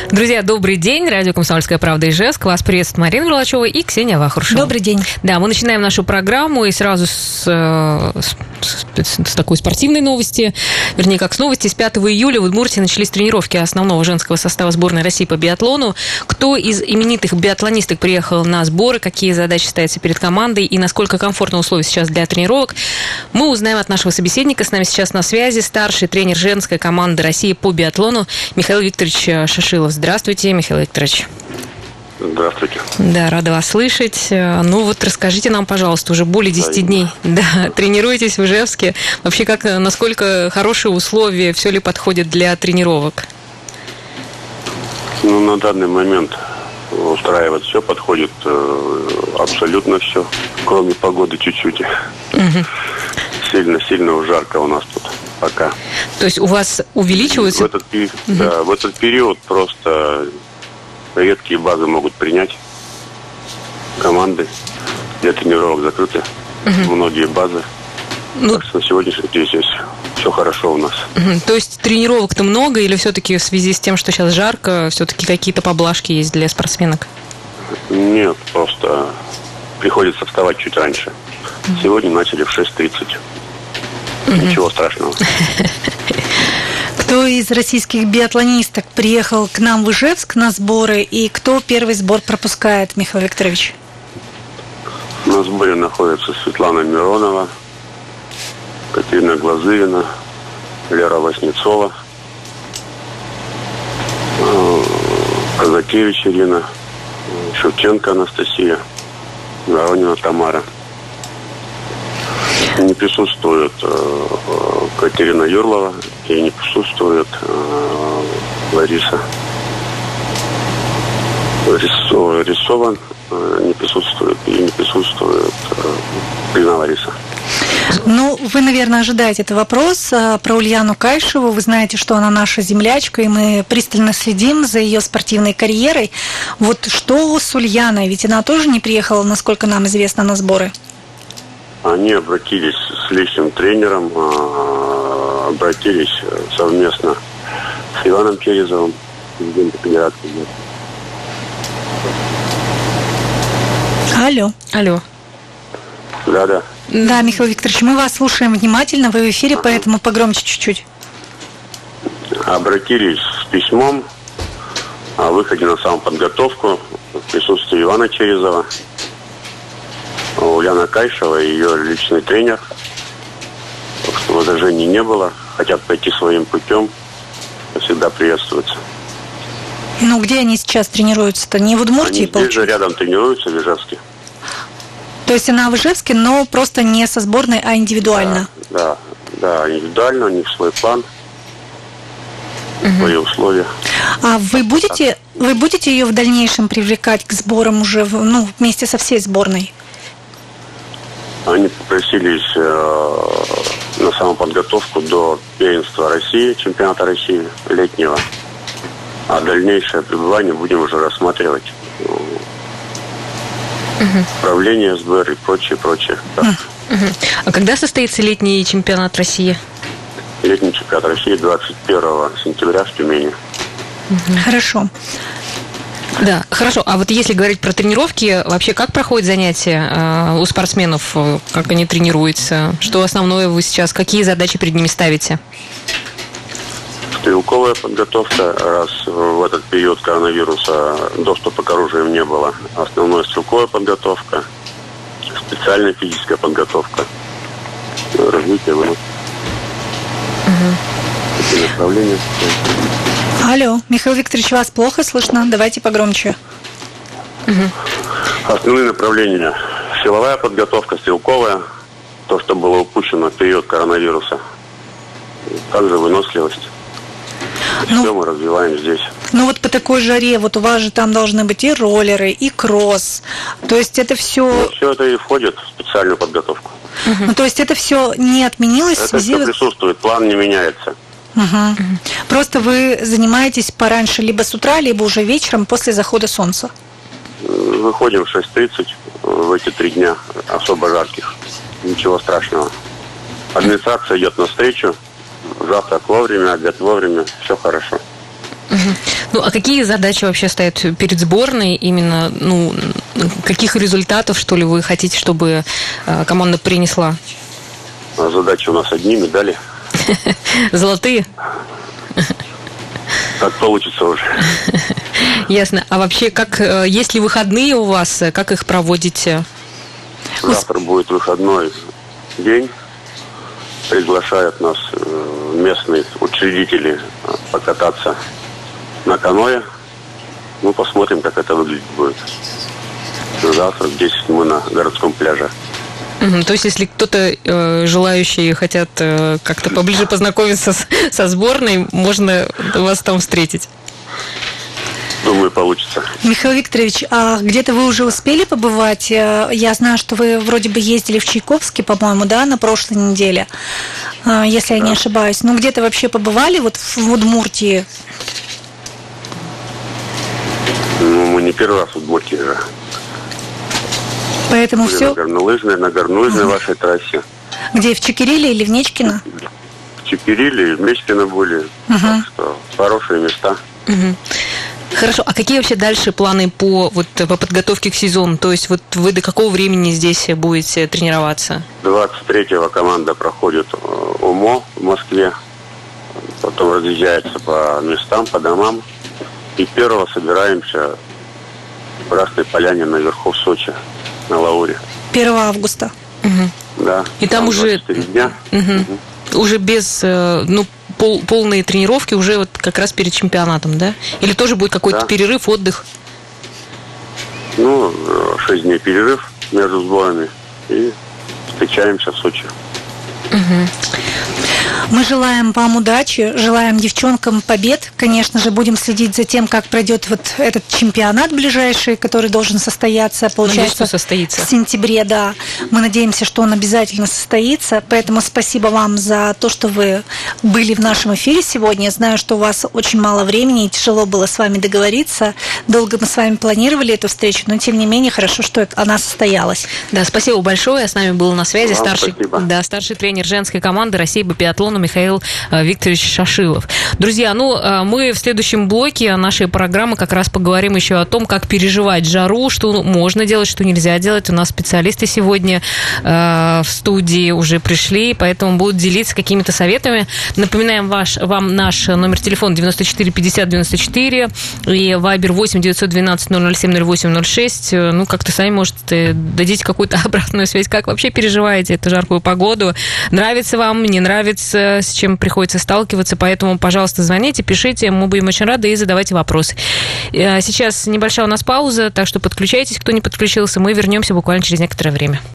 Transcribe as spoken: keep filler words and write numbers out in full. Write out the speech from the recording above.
Друзья, добрый день. Радио «Комсомольская правда» Ижевск. Вас приветствует Марина Верлачева и Ксения Вахрушева. Добрый день. Да, мы начинаем нашу программу и сразу с, с, с, с такой спортивной новости. Вернее, как с новости. С пятого июля в Удмуртии начались тренировки основного женского состава сборной России по биатлону. Кто из именитых биатлонисток приехал на сборы, какие задачи ставятся перед командой и насколько комфортны условия сейчас для тренировок, мы узнаем от нашего собеседника. С нами сейчас на связи старший тренер женской команды России по биатлону Михаил Викторович Шишилов. Здравствуйте, Михаил Викторович. Здравствуйте. Да, рада вас слышать. Ну вот расскажите нам, пожалуйста, уже более десяти дней да, тренируетесь в Ижевске. Вообще, как, насколько хорошие условия, все ли подходит для тренировок? Ну, на данный момент устраивает все, подходит э, абсолютно все, кроме погоды чуть-чуть. Угу. Сильно-сильно жарко у нас тут пока. То есть у вас увеличиваются? В этот, угу. Да, в этот период просто редкие базы могут принять. Команды для тренировок закрыты. Угу. Многие базы. Ну, так что на сегодняшний день здесь все хорошо у нас. Угу. То есть тренировок-то много или все-таки в связи с тем, что сейчас жарко, все-таки какие-то поблажки есть для спортсменок? Нет, просто приходится вставать чуть раньше. Угу. Сегодня начали в шесть тридцать. Угу. Ничего страшного. Кто из российских биатлонисток приехал к нам в Ижевск на сборы и кто первый сбор пропускает, Михаил Викторович? На сборе находится Светлана Миронова, Катерина Глазырина, Лера Васнецова, Казакевич Ирина, Шевченко Анастасия, Воронина Тамара. Не присутствует э, Катерина Юрлова и не присутствует э, Лариса Рисова, Рисова э, не присутствует и не присутствует э, Лариса. Ну, вы, наверное, ожидаете этот вопрос про Ульяну Кайшеву. Вы знаете, что она наша землячка, и мы пристально следим за ее спортивной карьерой. Вот что с Ульяной? Ведь она тоже не приехала, насколько нам известно, на сборы. Они обратились с личным тренером, обратились совместно с Иваном Черезовым, президентом федерации. Алло. Алло. Да, да. Да, Михаил Викторович, мы вас слушаем внимательно, вы в эфире, поэтому погромче чуть-чуть. Обратились с письмом о выходе на самоподготовку в присутствии Ивана Черезова, Ульяна Кайшева и ее личный тренер. Так что возражений не было. Хотят пойти своим путем. Всегда приветствуется. Ну, где они сейчас тренируются-то? Не в Удмуртии, они здесь же рядом тренируются, в Ижевске. То есть она в Ижевске, но просто не со сборной, а индивидуально? Да, да, да, индивидуально, у них свой план, угу. свои условия. А вы будете, вы будете ее в дальнейшем привлекать к сборам уже, ну, вместе со всей сборной? Они попросились э, на самоподготовку до первенства России, чемпионата России летнего. А дальнейшее пребывание будем уже рассматривать. Угу. Управление СБР и прочее, прочее. Угу. А когда состоится летний чемпионат России? Летний чемпионат России двадцать первого сентября в Тюмени. Угу. Хорошо. Да, хорошо. А вот если говорить про тренировки, вообще как проходят занятия э, у спортсменов, как они тренируются? Что основное вы сейчас, какие задачи перед ними ставите? Стрелковая подготовка, раз в этот период коронавируса доступа к оружию не было. Основная стрелковая подготовка, специальная физическая подготовка, развитие вынос. Угу. Направления. Алло, Михаил Викторович, вас плохо слышно? Давайте погромче. Угу. Основные направления. Силовая подготовка, стрелковая. То, что было упущено в период коронавируса. Также выносливость. Ну, все мы развиваем здесь. Ну вот по такой жаре, вот у вас же там должны быть и роллеры, и кросс. То есть это все... Ну, все это и входит в специальную подготовку. Угу. Ну, то есть это все не отменилось это в связи... Это все присутствует, план не меняется. Угу. Просто вы занимаетесь пораньше либо с утра, либо уже вечером после захода солнца? Выходим в шесть тридцать в эти три дня особо жарких. Ничего страшного. Администрация идет навстречу. Завтрак вовремя, обед вовремя. Все хорошо. Угу. Ну, а какие задачи вообще стоят перед сборной? Именно, ну, каких результатов, что ли, вы хотите, чтобы команда принесла? А задачи у нас одни, медали. Золотые? Как получится уже. Ясно. А вообще, как, есть ли выходные у вас? Как их проводите? Завтра будет выходной день. Приглашают нас местные учредители покататься на каноэ. Ну, посмотрим, как это выглядит будет. Завтра в десять мы на городском пляже. Угу, то есть, если кто-то э, желающие хотят э, как-то поближе познакомиться с, со сборной, можно вас там встретить? Думаю, получится. Михаил Викторович, а где-то вы уже успели побывать? Я знаю, что вы вроде бы ездили в Чайковский, по-моему, да, на прошлой неделе, если я да. не ошибаюсь. Ну, где-то вообще побывали вот в Удмуртии? Ну, мы не первый раз в Удмуртии же. Поэтому были все... на горнолыжной, на горнолыжной угу. вашей трассе. Где, в Чекириле или в Нечкино? В Чекириле и в Нечкино были. Угу. Так что хорошие места. Угу. Хорошо, а какие вообще дальше планы по, вот, по подготовке к сезону? То есть вот вы до какого времени здесь будете тренироваться? двадцать третьего команда проходит ОМО в Москве, потом разъезжается по местам, по домам. И первого собираемся в Красной Поляне наверху в Сочи, на Лауре. первого августа. Угу. Да. И там, там уже... дня. Угу. Угу. Уже без... Ну, Пол, полные тренировки уже вот как раз перед чемпионатом, да? Или тоже будет какой-то да. перерыв, отдых? Ну, шесть дней перерыв между сборами. И встречаемся в Сочи. Угу. Мы желаем вам удачи, желаем девчонкам побед. Конечно же, будем следить за тем, как пройдет вот этот чемпионат ближайший, который должен состояться, получается, Надеюсь, состоится. в сентябре, да. Мы надеемся, что он обязательно состоится. Поэтому спасибо вам за то, что вы были в нашем эфире сегодня. Я знаю, что у вас очень мало времени и тяжело было с вами договориться. Долго мы с вами планировали эту встречу, но тем не менее хорошо, что она состоялась. Да, спасибо большое. С нами был на связи вам старший, да, старший тренер женской команды России по биатлону Михаил Викторович Шашилов. Друзья, ну, мы в следующем блоке нашей программы как раз поговорим еще о том, как переживать жару, что можно делать, что нельзя делать. У нас специалисты сегодня э, в студии уже пришли, поэтому будут делиться какими-то советами. Напоминаем ваш, вам наш номер телефона девяносто четыре пятьдесят девяносто четыре и вайбер восемь девятьсот двенадцать ноль ноль семь ноль восемь ноль шесть. Ну, как-то сами, может, дадите какую-то обратную связь. Как вообще переживаете эту жаркую погоду? Нравится вам, не нравится, с чем приходится сталкиваться, поэтому, пожалуйста, звоните, пишите, мы будем очень рады, и задавайте вопросы. Сейчас небольшая у нас пауза, так что подключайтесь, кто не подключился, мы вернемся буквально через некоторое время.